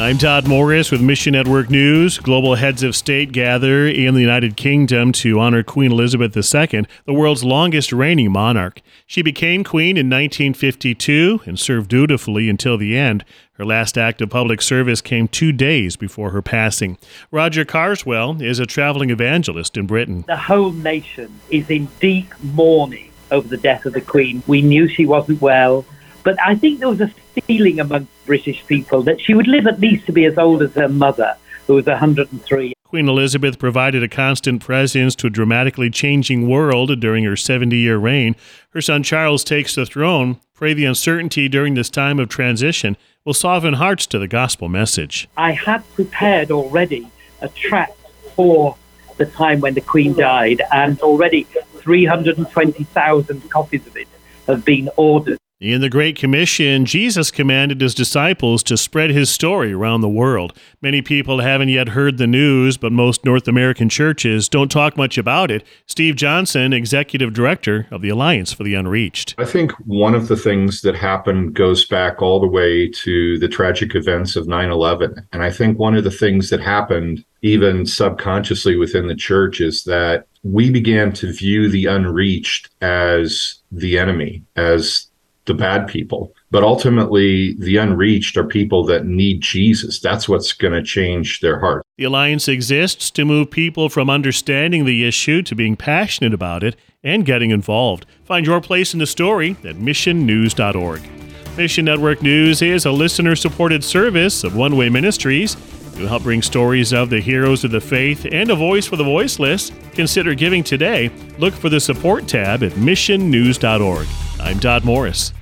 I'm Todd Morris with Mission Network News. Global heads of state gather in the United Kingdom to honor Queen Elizabeth II, the world's longest reigning monarch. She became queen in 1952 and served dutifully until the end. Her last act of public service came 2 days before her passing. Roger Carswell is a traveling evangelist in Britain. The whole nation is in deep mourning over the death of the Queen. We knew she wasn't well, but I think there was a feeling among British people that she would live at least to be as old as her mother, who was 103. Queen Elizabeth provided a constant presence to a dramatically changing world during her 70-year reign. Her son Charles takes the throne. Pray the uncertainty during this time of transition will soften hearts to the gospel message. I had prepared already a tract for the time when the Queen died, and already 320,000 copies of it have been ordered. In the Great Commission, Jesus commanded his disciples to spread his story around the world. Many people haven't yet heard the news, but most North American churches don't talk much about it. Steve Johnson, Executive Director of the Alliance for the Unreached. I think one of the things that happened goes back all the way to the tragic events of 9/11. And I think one of the things that happened, even subconsciously within the church, is that we began to view the unreached as the enemy, as the bad people. But ultimately, the unreached are people that need Jesus. That's what's going to change their heart. The Alliance exists to move people from understanding the issue to being passionate about it and getting involved. Find your place in the story at missionnews.org. Mission Network News is a listener-supported service of One Way Ministries. To help bring stories of the heroes of the faith and a voice for the voiceless, consider giving today. Look for the support tab at missionnews.org. I'm Todd Morris.